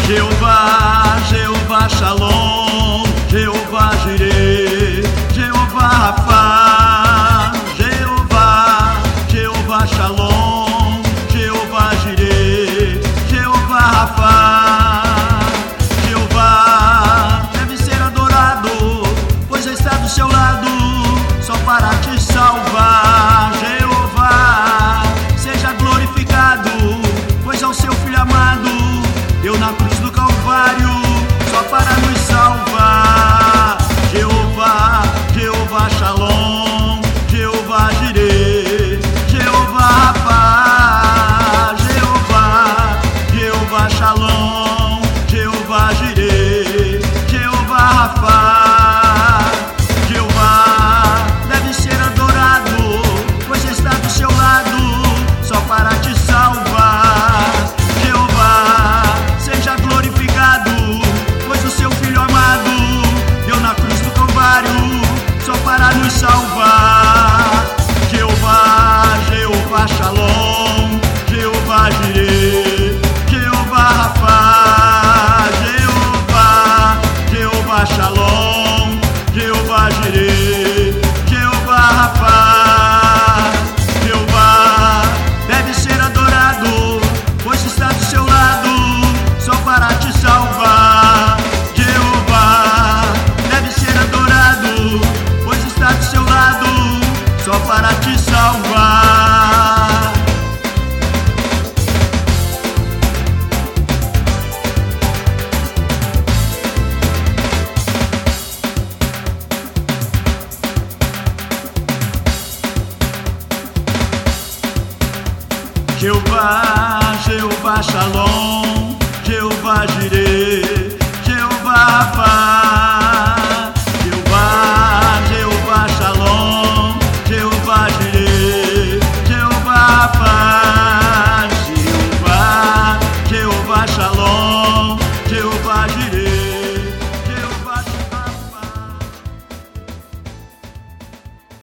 Jeová, Jeová Shalom, Jeová Jireh, Jeová Rafa, Jeová, Jeová Shalom, Jeová Jireh, Jeová Rafa. Jeová deve ser adorado, pois está do seu lado, só para te salvar. Jeová, seja glorificado, pois é o seu Filho amado deu na cruz do Calvário, só para nos salvar. Jeová, Jeová Shalom, Jeová Jireh, Jeová Rafa, Jeová, Jeová Shalom, Jeová Jireh, Jeová Rafa. Jeová deve ser adorado, pois está do seu lado, só para te salvar. Jeová, seja glorificado, pois o seu Filho amado deu na cruz do Calvário, só para nos salvar. Jeová, Jeová Shalom, Jeová Jireh, Jeová Rafa, Jeová, Jeová Shalom, Jeová Jireh, Jeová Rafa. Jeová deve ser adorado, pois está do seu lado, só para te salvar. Jeová deve ser adorado, pois está do seu lado, só para te salvar. Jeová, Jeová Shalom, Jeová Jireh.